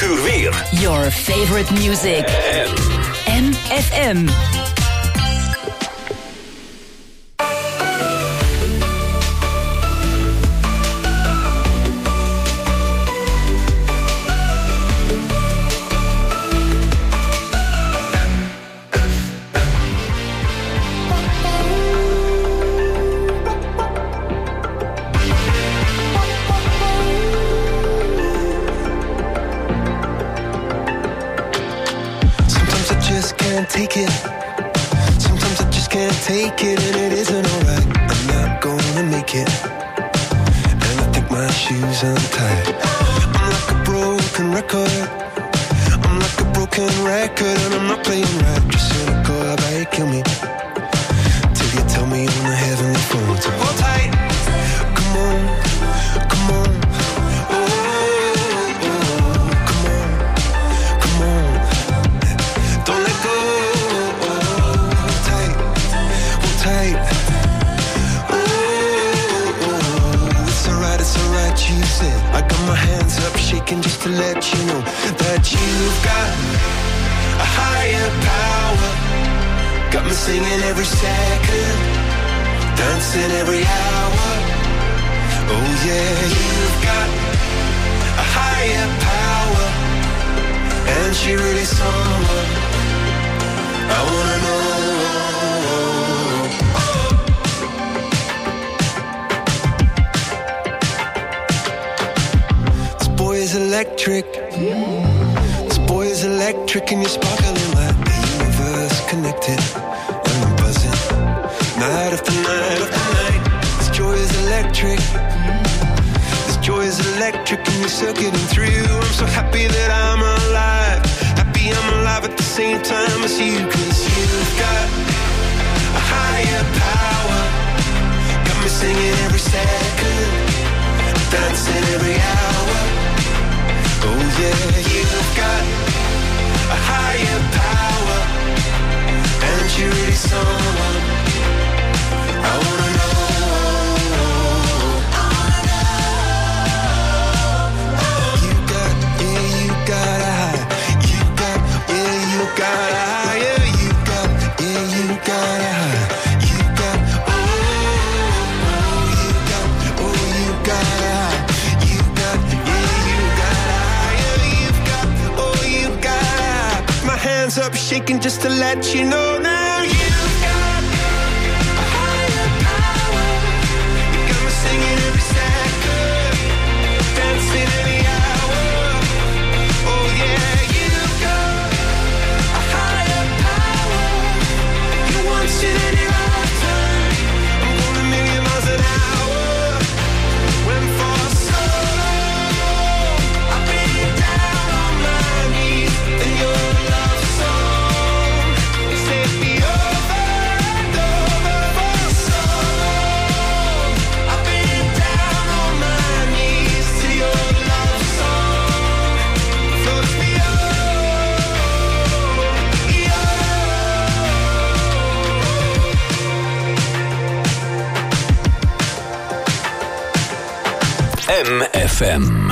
uur weer. Your favorite music. MFM. Take it. Sometimes I just can't take it, and it isn't alright. I'm not gonna make it, and I think my shoes untied. I'm like a broken record. I'm like a broken record, and I'm not playing right. Just cynical, how about you kill me till you tell me on the heavenly phone to hold tight. Come on, come on. I got my hands up shaking just to let you know that you've got a higher power. Got me singing every second, dancing every hour. Oh yeah, you've got a higher power, and she really someone I wanna know. Electric. This boy is electric, and you're sparkling like the universe connected. And I'm buzzing night after night after night. This joy is electric. This joy is electric, and you're circuiting through. I'm so happy that I'm alive. Happy I'm alive at the same time as you, 'cause you've got a higher power. Got me singing every second, dancing every hour. Oh yeah, you've got a higher power, and you're really someone I wanna know. You got, yeah, you got a high. You got, yeah, you got a high. Yeah, you got, yeah, you got a high. You got, oh, you got, oh, you got a high. You got, yeah, you got a hands up shaking just to let you know now you've got a higher power. You got me singing every second, dancing every hour. Oh yeah, you've got a higher power. You want it in your lifetime. I'm going a million miles an hour. When for so long I've been down on my knees in your MFM.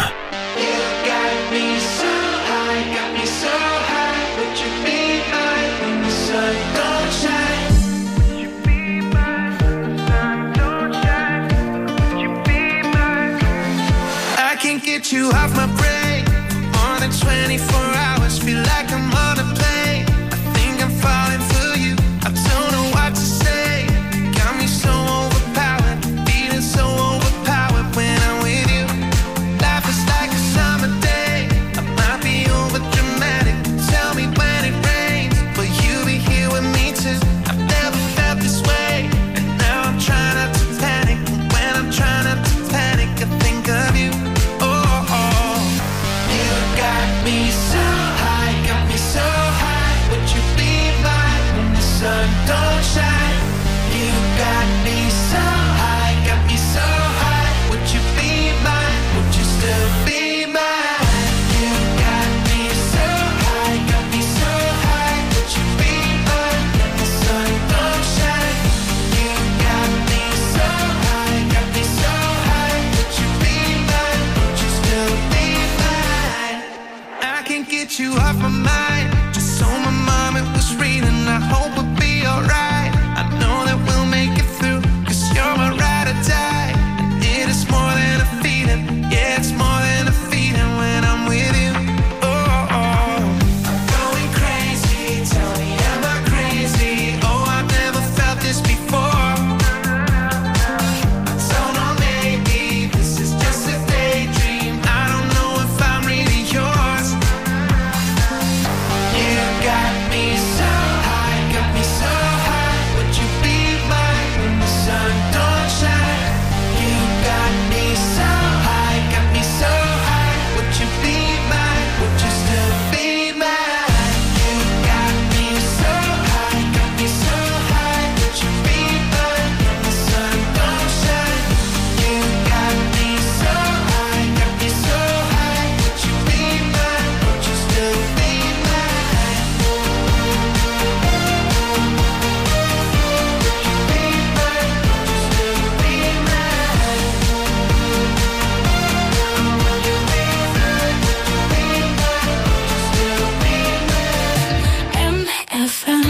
Get you off my brain more than 24 hours. Feel like I'm on a plane. I think I'm falling for you. I don't know what to say. Got me so overpowered, feeling so overpowered when I'm with you. Life is like a summer day. I might be over dramatic. Tell me when it rains, will you be here with me too? I've never felt this way, and now I'm trying not to panic. And when I'm trying not to panic, I think of you. Got me so high, got me so high. get you off my mind. Just so my mom it was reading. I hope we'll be alright. I know that we'll make it through, 'cause you're my ride or die. And it is more than a feeling. Yeah, it's more than a feeling when I'm with you. Oh, oh. I'm going crazy. Tell me, am I crazy? Oh, I've never felt this before. So no, maybe this is just a daydream. I don't know if I'm really yours. You got me so high, got me so high. Would you be mine when the sun don't shine? You got me so high, got me so high. Would you be mine? Would you still be mine? You got me so high, got me so high. Would you be mine when the sun don't shine? You got me so high, got me so high. Would you be mine? Would you still be mine? Would you be mine? Would you still be mine? MFM.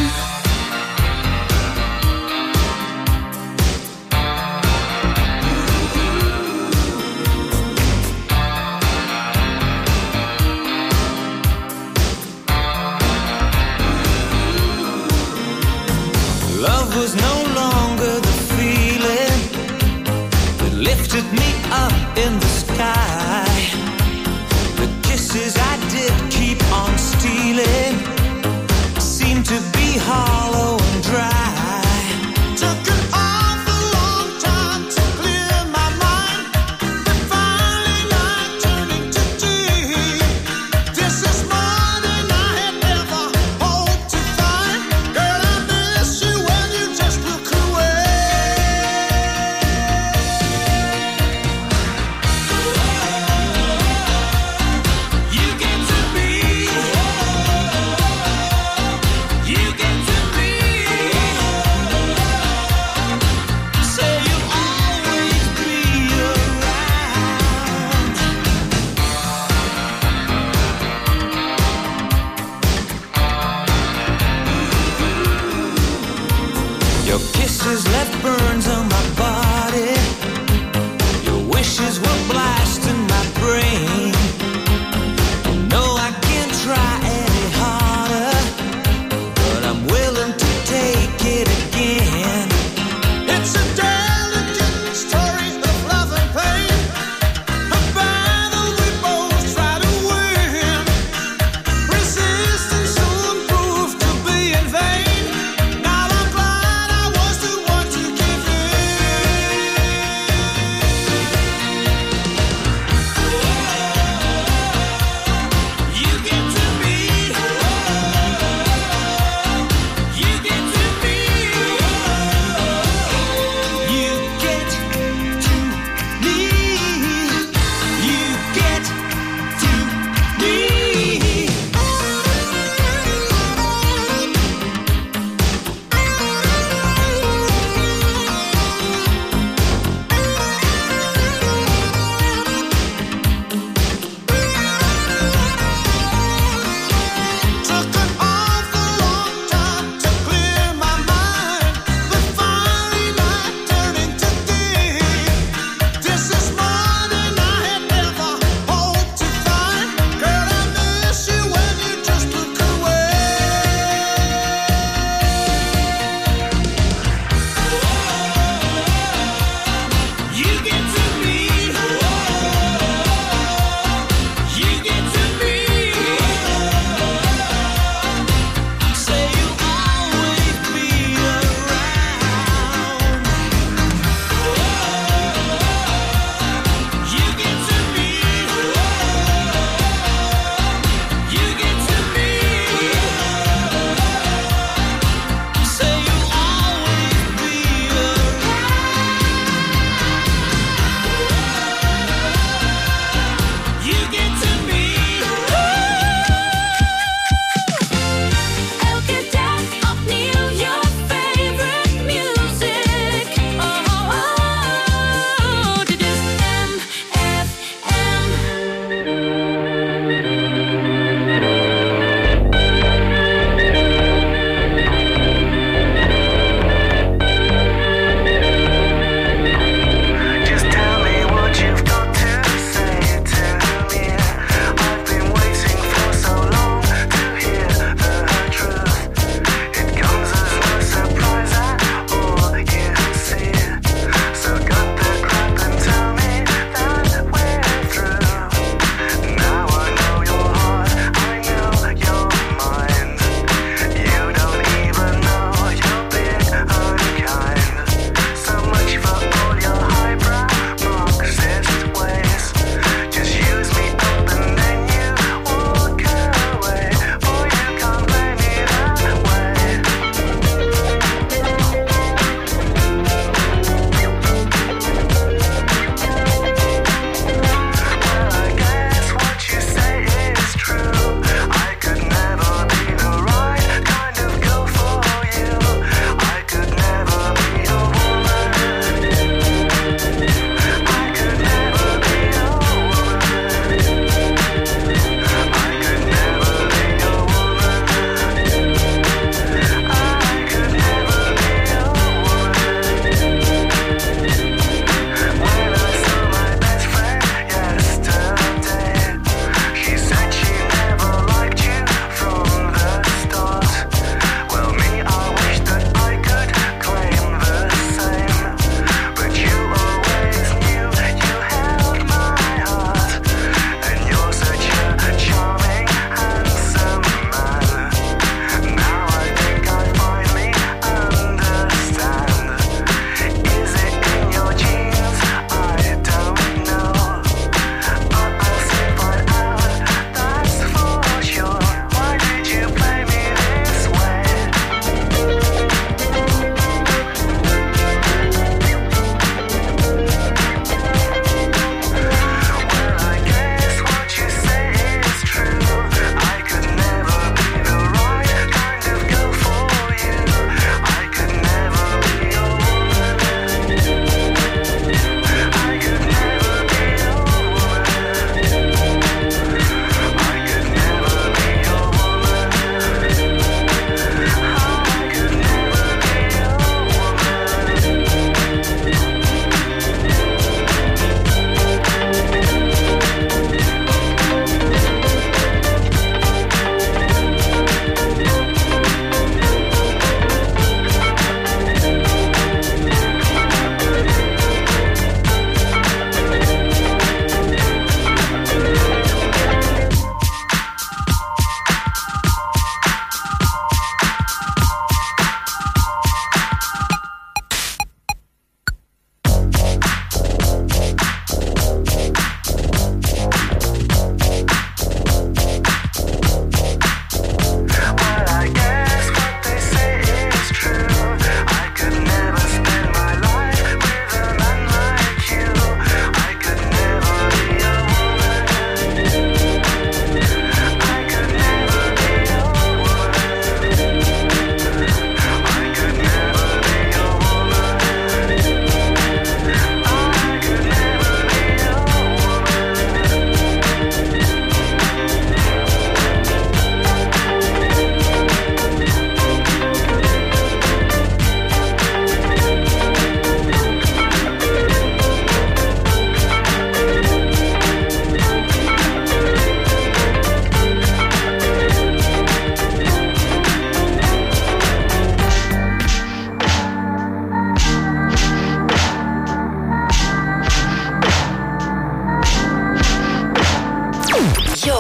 Love was no longer the feeling that lifted me up in the sky. The kisses I did keep on stealing seemed to be hollow and dry. Took an awful long time to clear my mind, but finally light turned into day. This is more than I had ever hoped to find. Girl, I miss you when you just look away. You get to be, you get to be.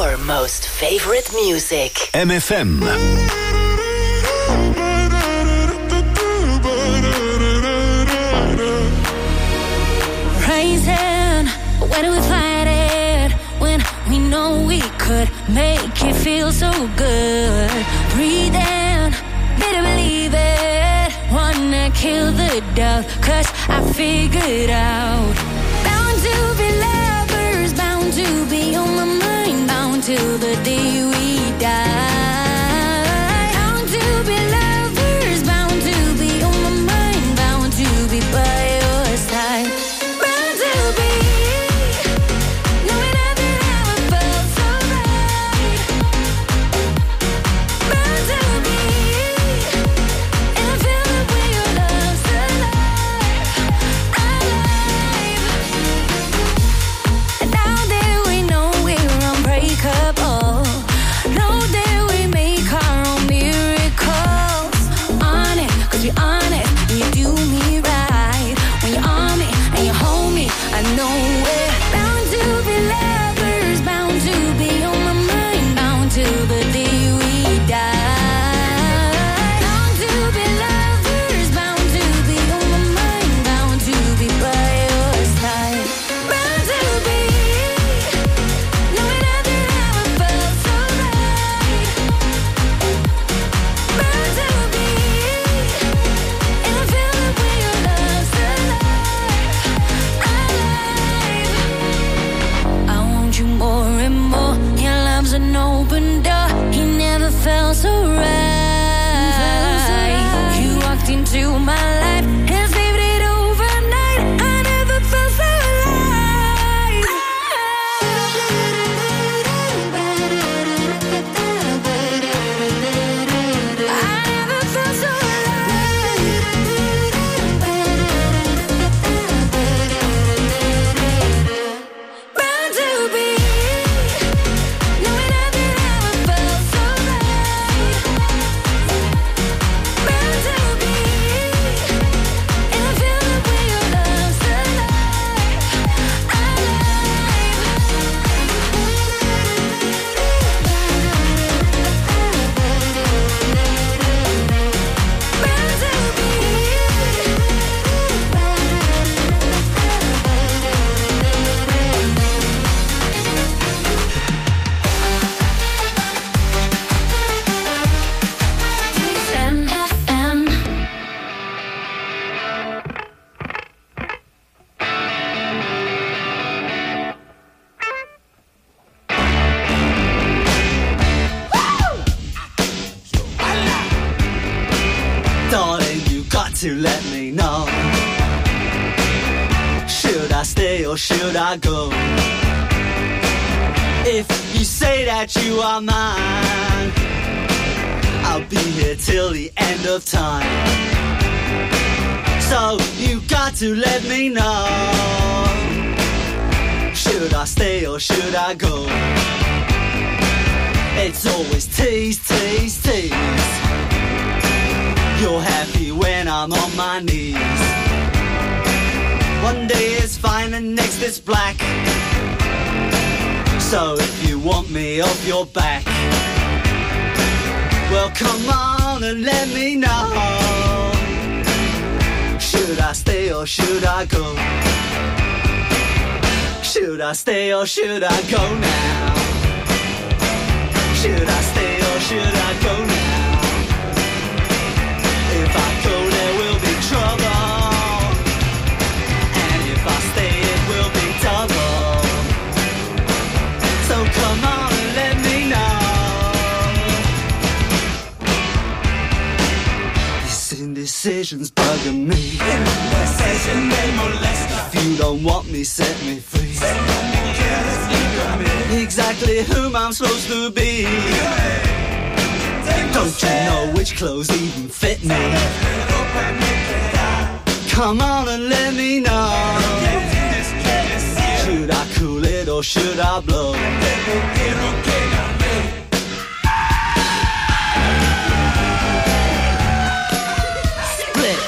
Your most favorite music. MFM. Rising, where do we fight it? When we know we could make it feel so good. Breathing, better believe it. Wanna kill the doubt, 'cause I figured out. Bound to be lovers, bound to be on my mind, bound till the day we die. Bound to be lovers, bound to be on my mind, bound to be by your side. Bound to be knowing nothing ever felt so right. Bound to be in a feeling where your love's alive, alive. And now that we know we're unbreakable, know that we make our own miracles. On it, 'cause we're honest, and you do me right. When you're on me and you hold me, I know we're bound to be lovers, bound to be on my mind, bound till the day we die. Bound to be lovers, bound to be on my mind, bound to be by your side. Bound to be knowing nothing ever felt so right. Bound to be in a feeling where your love's alive, alive. I want you more and more. Your love's an open door. He never felt so right. You walked into my life and saved it overnight. I never felt so alive. I never felt so alive. Bound to be knowing nothing ever felt so right. Bound to be in a feeling where your love's alive, alive. Bound to be. MFM. Darling, you got to let me know. Should I stay or should I go? If you say that you are mine, I'll be here till the end of time. So you got to let me know. Should I stay or should I go? It's always tease, tease, tease. You're happy when I'm on my knees. One day it's fine and next it's black. So if you want me off your back, well come on and let me know. Should I stay or should I go? Should I stay or should I go now? Should I stay or should I go now? If I go there will be trouble, and if I stay it will be double. So come on and let me know. This indecision's bugging me. If you don't want me, set me free. Exactly whom I'm supposed to be. Don't you know which clothes even fit me? Come on and let me know. Should I cool it or should I blow? Split.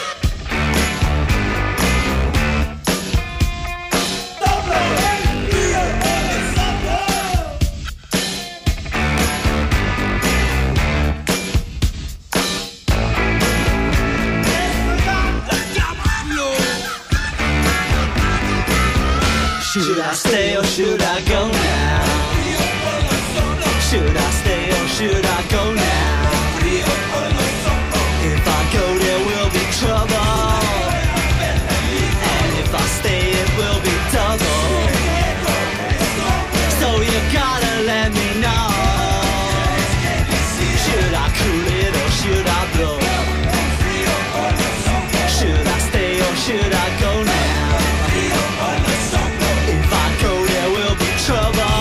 I stay or should I go now? Should I stay or should I go now? If I go there will be trouble, and if I stay it will be double. So you gotta let me know. Should I cool it or should I blow? Should I stay or should I go now? If I go there will be trouble,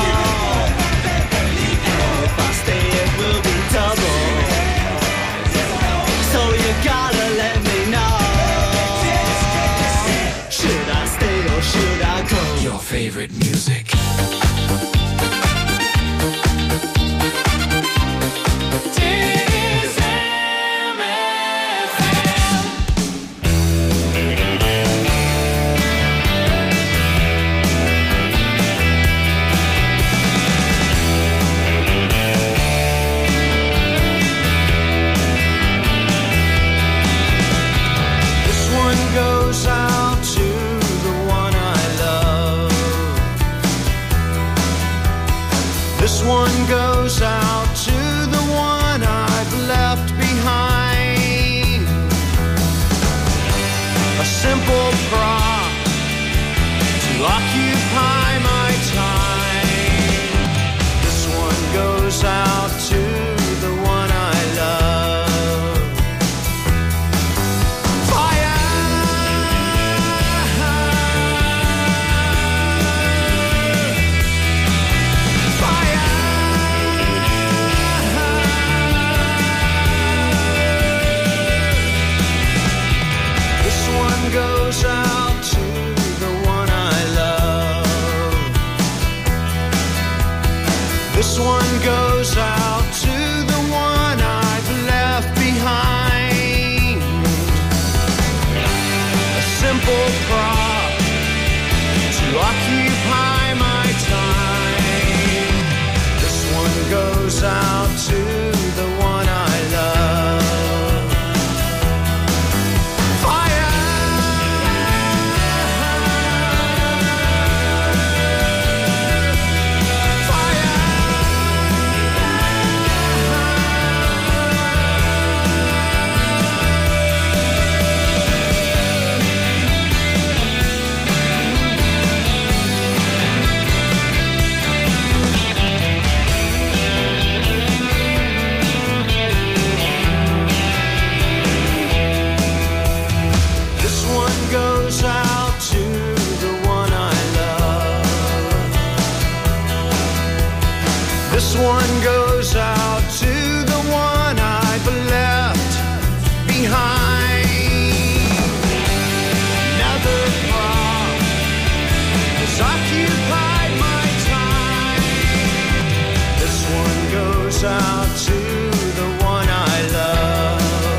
and if I stay it will be double. So you gotta let me know. Should I stay or should I go? Your favorite music. Goes out to the one I love. This one goes out to the one I've left behind. A simple prop to occupy my time. This one goes out to the one I love. Goes out to the one I love. This one goes out to the one I've left behind. A simple prop to occupy my time. This one goes out to the one I love. This one goes out to the one I've left behind. Another prop has occupied my time. This one goes out to the one I love.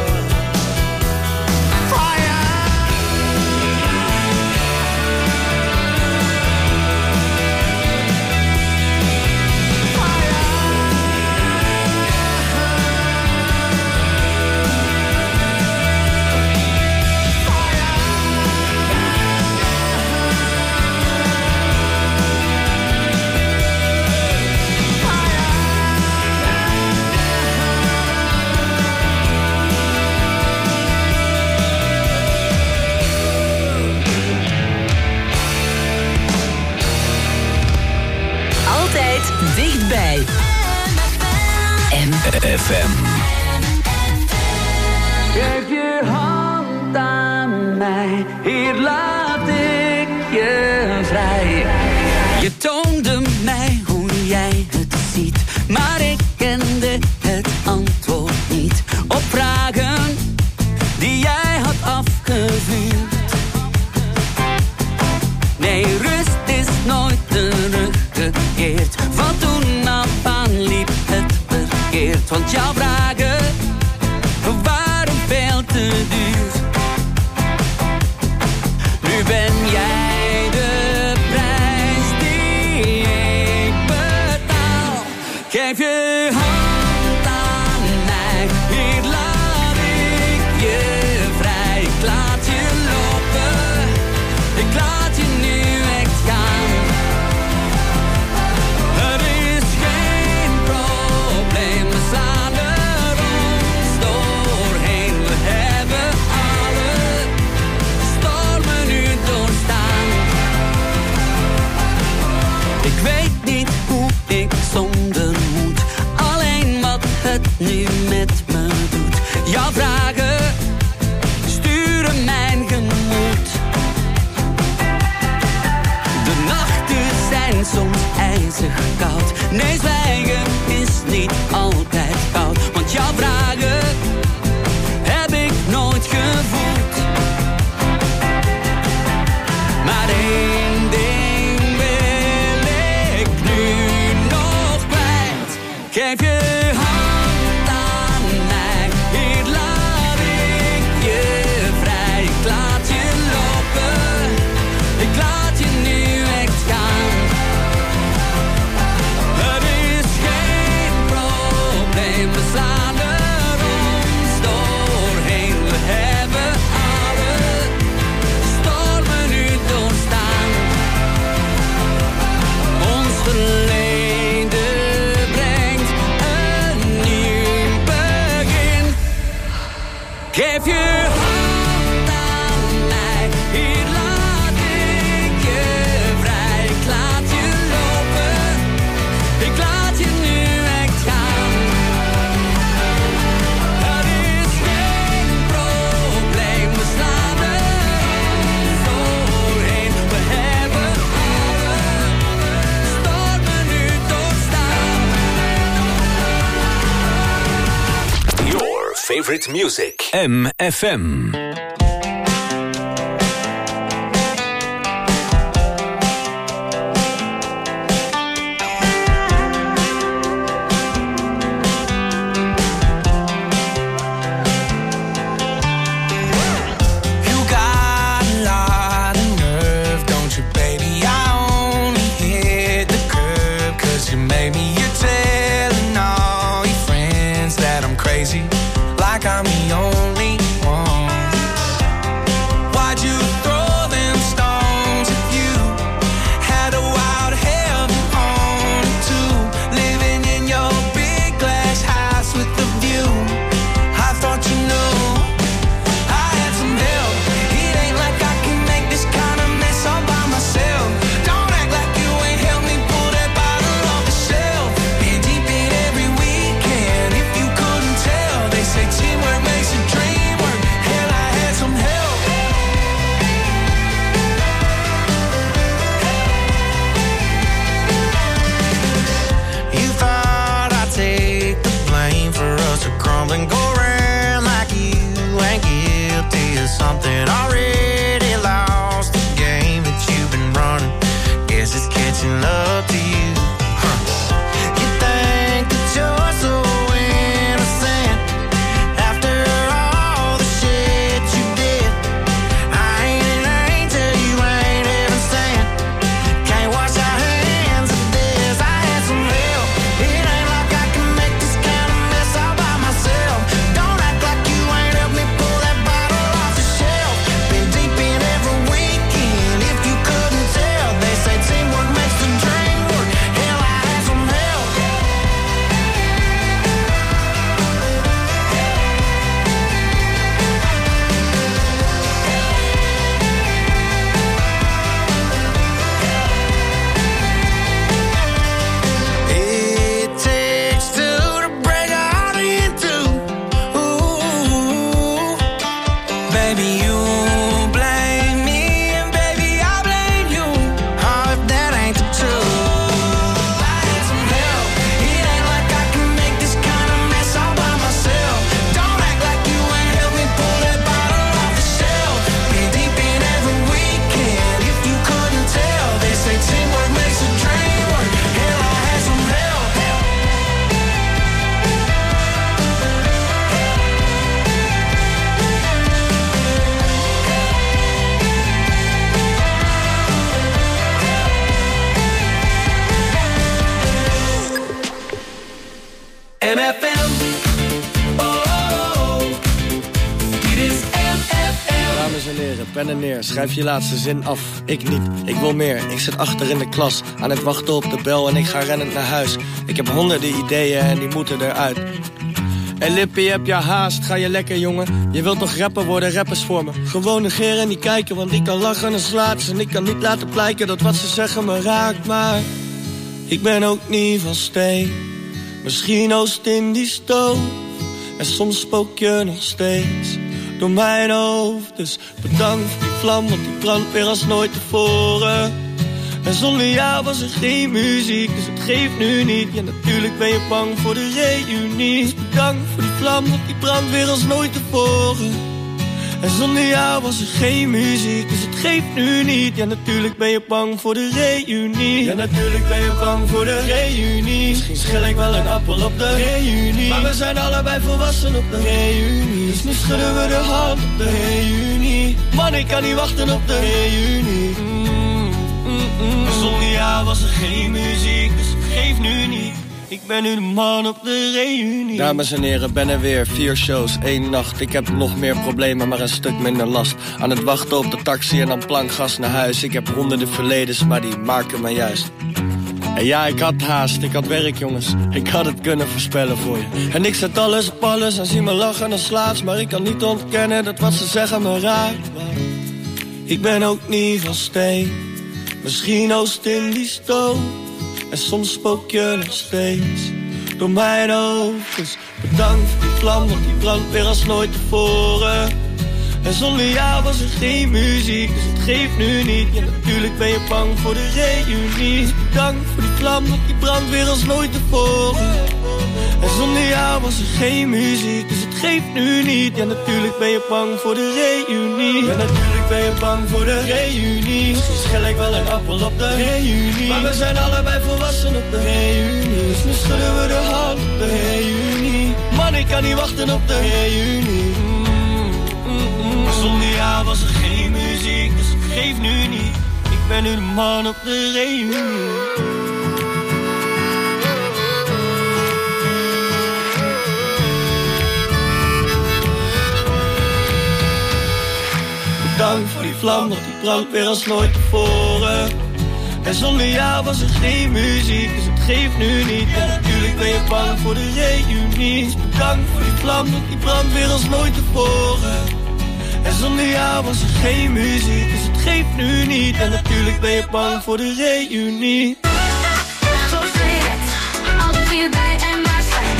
Dichtbij. MFM. Geef je hand aan mij, hier laat ik je vrij. Je toonde mij hoe jij het ziet, maar ik kende het antwoord niet op vragen die jij had afgevuurd. Nee, rust is nooit teruggekeerd. Van toen af aan liep het verkeerd. Want jouw vragen waren veel te duur. Nu ben jij de prijs die ik betaal. Geef je hand aan mij, hier laat ik je vrij. Ik laat je lopen, ik laat je nu echt gaan. Geef je hand aan mij, hier laat ik je vrij. Ik laat je lopen, ik laat je nu echt gaan. Het is geen probleem, we slaan er ons doorheen. We hebben alle stormen nu doorstaan. Ons verleden brengt een nieuw begin. Geef je hand aan mij, hier laat ik je vrij. Ik laat je lopen, ik laat je nu echt gaan. Het is geen probleem, we slaan er ons doorheen. We hebben alle stormen nu doorstaan. Your favorite music. MFM. You got a lot of nerve, don't you, baby? I only hit the curb 'cause you made me. You're telling all your friends that I'm crazy, like I'm the only one. Why'd you throw them stones if you had a wild heaven on it too? Living in your big glass house with the view. I thought you knew I had some help. It ain't like I can make this kind of mess all by myself. Don't act like you ain't helped me pull that bottle off the shelf. Been deep in every weekend, if you couldn't tell. They say teamwork makes a dream work. Hell, I had some help. You thought I'd take the blame for us to crumble and go around like you ain't guilty of something. Already lost the game that you've been running. Guess it's catching up to you. Huh. You think that you're so innocent after all the shit you did. I ain't an angel, you ain't even sent. Can't wash our hands of this. I had some help. It ain't like I can make this kind of mess all by myself. Don't act like you ain't helped me pull that bottle off the shelf. Been deep in every weekend, if you couldn't tell. They say teamwork makes the dream work. Hell, I had some help. It takes two to break a heart in two. Ooh, baby, you blame me, and baby, I blame you. Oh, if that ain't the truth. I had some help. It ain't like I can make this kind of mess all by myself. Don't act like you ain't helped me pull that bottle off the shelf. Been deep in every weekend, if you couldn't tell. They say teamwork makes a dream work. Hell, I had some help. MFM. Oh, dit is MFM. Dames en heren, pen en neer, schrijf je laatste zin af. Ik niet, ik wil meer. Ik zit achter in de klas, aan het wachten op de bel en ik ga rennend naar huis. Ik heb honderden ideeën en die moeten eruit. Hey Lippie, heb je haast? Ga je lekker, jongen? Je wilt toch rapper worden, rappers voor me. Gewoon negeren en niet kijken, want ik kan lachen en slaat ze. En ik kan niet laten blijken dat wat ze zeggen me raakt. Maar ik ben ook niet van steen. Misschien oost in die stoof. En soms spook je nog steeds door mijn hoofd. Dus bedankt voor die vlam, want die brandt weer als nooit tevoren. En zonder jou was er geen muziek, dus het geeft nu niet. Ja, natuurlijk ben je bang voor de reunie. Dus bedankt voor die vlam, want die brandt weer als nooit tevoren. En zonder jou was er geen muziek, dus het geeft nu niet. Ja, natuurlijk ben je bang voor de reunie. Ja, natuurlijk ben je bang voor de reunie. Misschien schil ik wel een appel op de reunie. Maar we zijn allebei volwassen op de reunie. Dus nu schudden we de hand op de reunie. Man, ik kan niet wachten op de reunie. Zonder jou was er geen muziek, dus het geeft nu niet. Ik ben nu de man op de reunie. Dames en heren, ben er weer. 4 shows, 1 nacht. Ik heb nog meer problemen, maar een stuk minder last. Aan het wachten op de taxi en dan plankgas naar huis. Ik heb honderden verledens, maar die maken me juist. En ja, ik had haast, ik had werk, jongens. Ik had het kunnen voorspellen voor je. En ik zet alles op alles en zie me lachen als laatst. Maar ik kan niet ontkennen dat wat ze zeggen me raakt. Ik ben ook niet van steen. Misschien oost in die stoof. En soms spook je nog steeds door mijn hoofd. Dus bedankt voor die vlam, want die brandt weer als nooit tevoren. En zonder jou was er geen muziek, dus het geeft nu niet. Ja, natuurlijk ben je bang voor de reunie. Dus bedankt voor die vlam, want die brandt weer als nooit tevoren. En zonder jou was er geen muziek, dus het geeft nu niet. Ja, natuurlijk ben je bang voor de reunie. Ja, natuurlijk ben je bang voor de reunie. Misschien schil ik wel een appel op de reunie. Maar we zijn allebei volwassen op de reunie. Dus nu schudden we de hand op de reunie. Man, ik kan niet wachten op de reunie. Zonder jou was er geen muziek, dus het geeft nu niet. Ik ben nu de man op de reunie. Bedankt voor die vlam, want die brandt weer als nooit tevoren. En zonder jou was er geen muziek, dus het geeft nu niet. En natuurlijk ben je bang voor de reunie. Dus bedankt voor die vlam, want die brandt weer als nooit tevoren. En zonder jou was er geen muziek, dus het geeft nu niet. En natuurlijk ben je bang voor de reunie. Zo zeg het, altijd weer bij en maar zijn.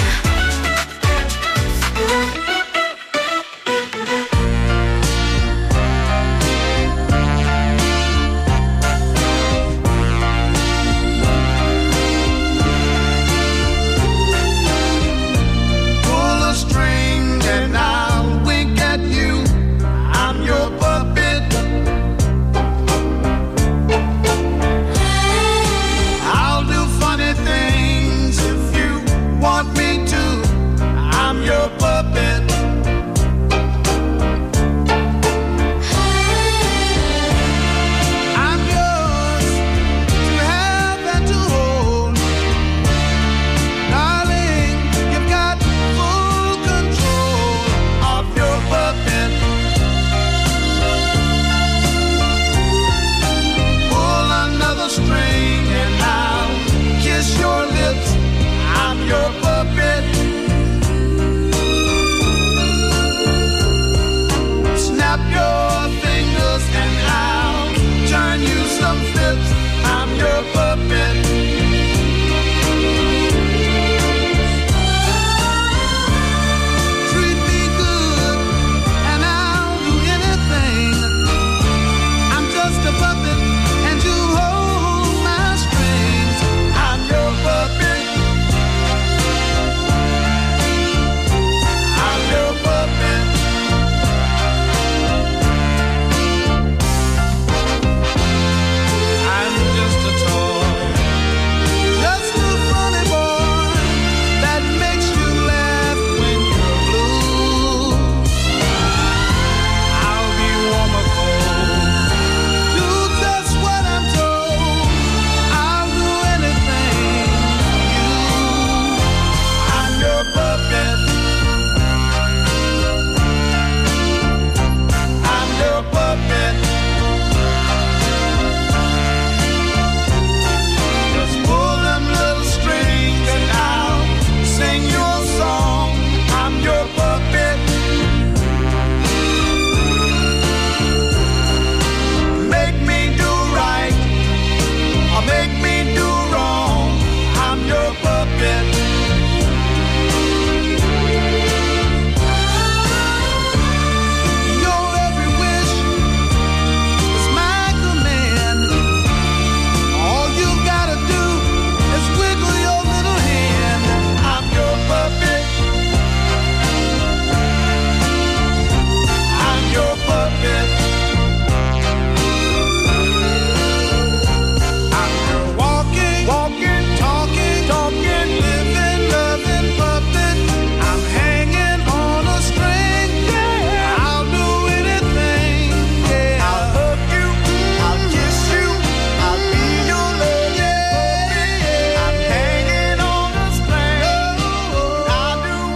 Pull a string and I'll wink at you. I'm your puppet.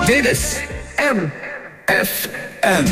Dit is MFM.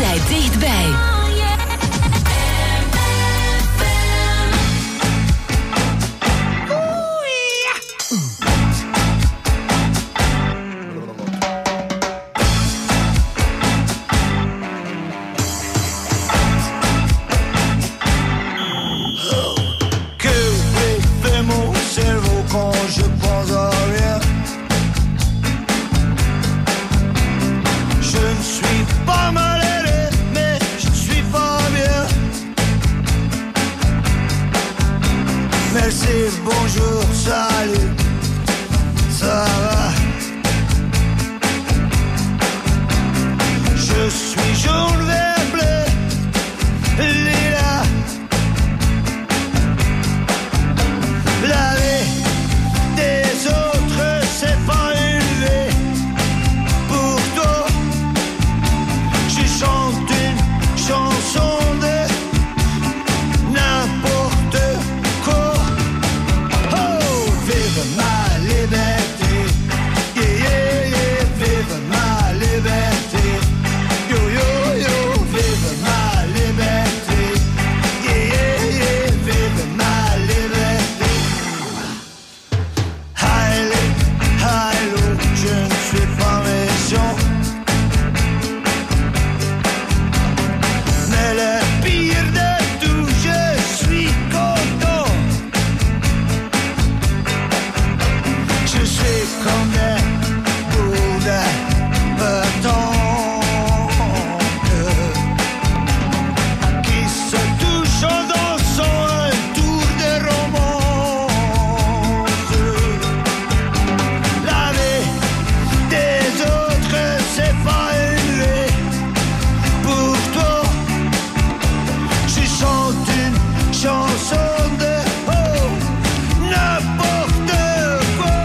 Altijd dichtbij. Bonjour, salut, ça va? Je suis jaune, vert, bleu, lilas. La vie des autres, c'est pas une vie. Pour toi, je chante une chanson de n'importe quoi. Vive ma liberté, yeah, yeah, yeah, vive ma liberté, yo, yo, yo, vive ma liberté, yeah, yeah, yeah, vive ma liberté. Haile, hailo, je ne suis pas méchant, mais le pire de tout, je suis content. Je suis comme des bouddhas qui se touchent en dansant un tour de romance. La vie des autres, c'est pas une vie. Pour toi, je chante une chanson de n'importe quoi.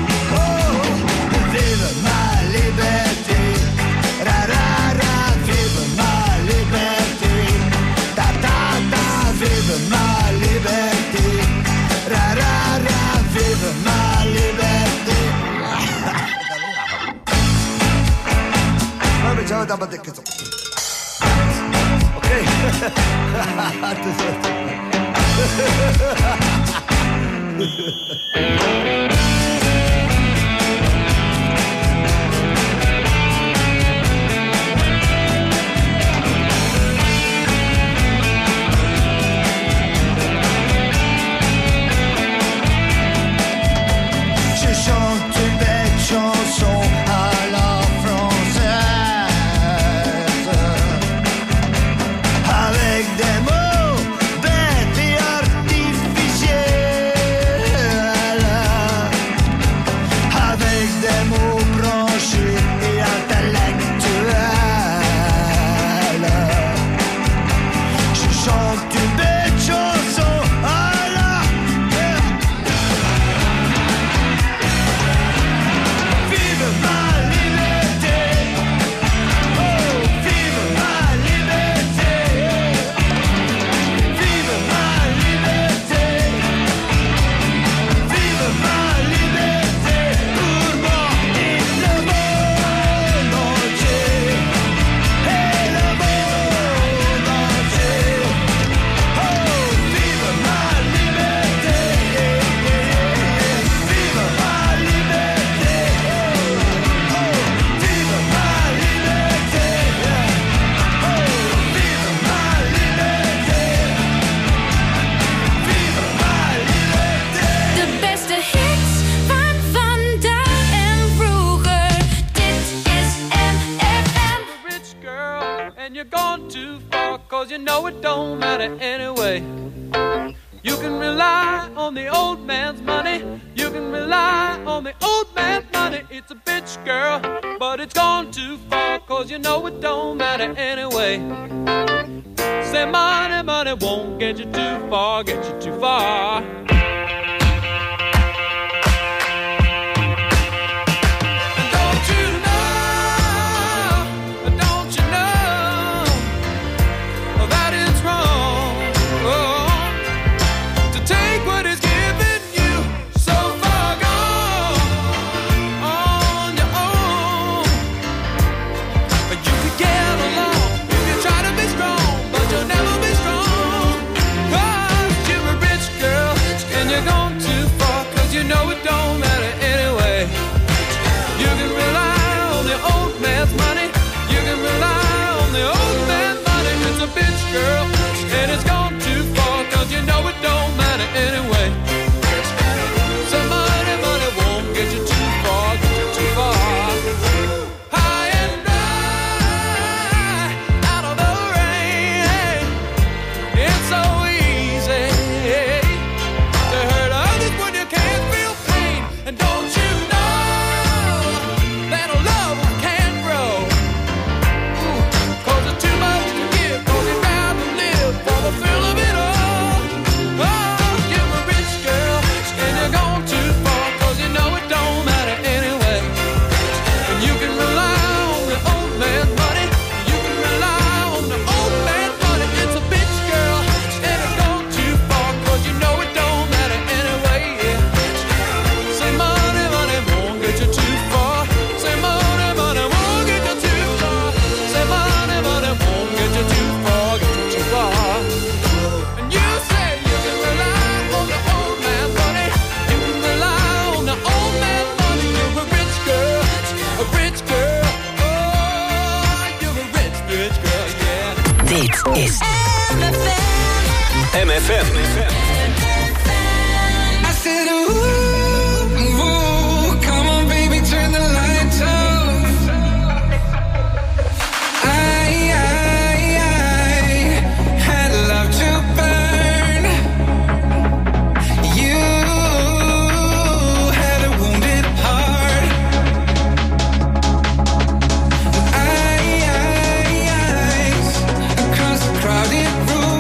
Vive ma liberté, ra ra ra, vive ma liberté, ta ta ta, vive ma liberté, ra ra ra, vive ma liberté. Ah mais ciao, t'as pas de questions. Ok. Je chante une belle chanson à la française, avec des mots bêtes et artificiels, avec des mots branchés et intellectuels. Je chante une belle chanson à la vive ma liberté, oh, vive ma liberté, vive ma liberté, vive ma liberté, pour moi et le monde entier, et le monde entier, oh, vive ma liberté, vive ma liberté, oh, vive ma liberté, oh, vive ma liberté, vive ma liberté. De beste hits van vandaag en vroeger. Dit is MFM. Rich girl, and you're gone too far, 'cause you know it don't matter anyway. You can rely on the old man's money, you can rely on the old man's money. It's a bitch girl, but it's gone too far, 'cause you know it don't matter anyway. Say money, money won't get you too far, get you too far. Don't you know that it's wrong, oh, to take what is given you, so far gone on your own. But you could get along, you could Dit is MFM. I said, ooh, ooh, come on, baby, turn the lights off. I had love to burn. You had a wounded heart. Eyes across the crowded room.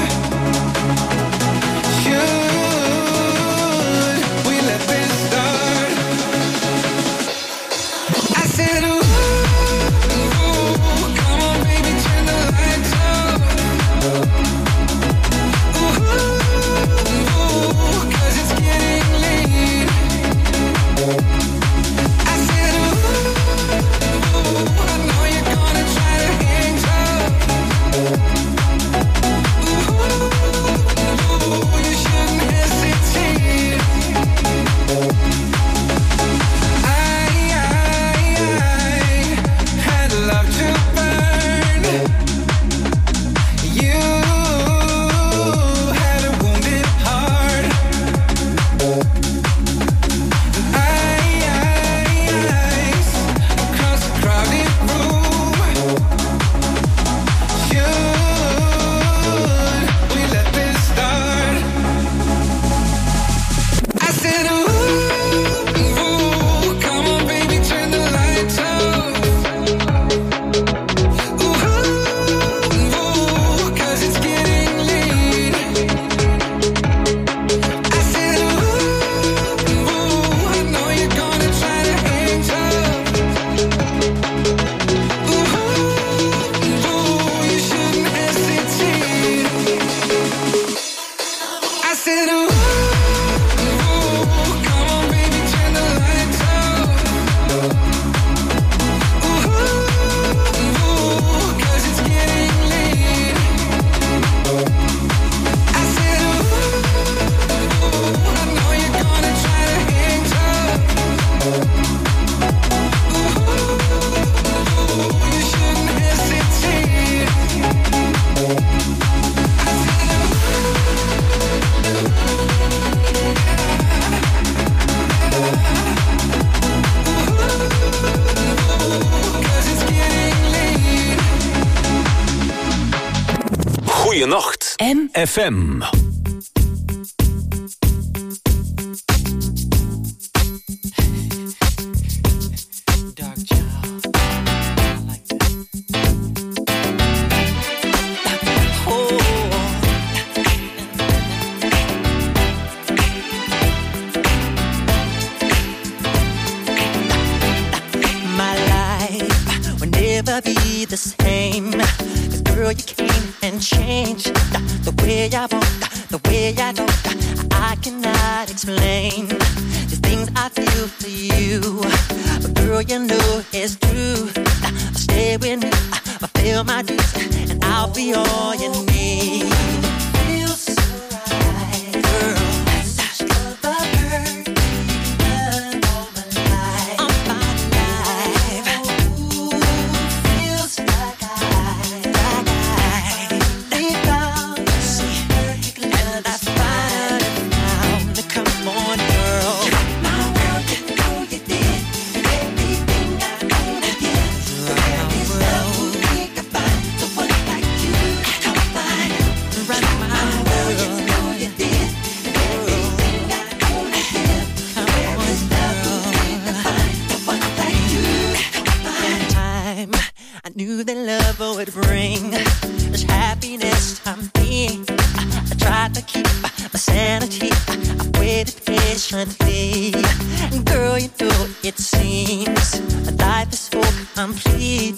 Goeienacht, MFM. Be the same, 'cause girl, you came and changed the way I walk, the way I talk. I cannot explain the things I feel for you, but girl, you know it's true. I'll stay with you, I'll feel my dues, and I'll be all you need. Feels so right, girl. Such love I've heard. All my life, all my life. Feels like I found and I find it now. Come on, girl. My world, you know you did everything I own again. There is no way to find someone like you. Come find right my world, you know you did everything I own again. There is no way to find someone like you. Come find time. I knew that love would bring this happiness to me. I tried to keep my sanity. I waited patiently. Girl, you know it seems life is so complete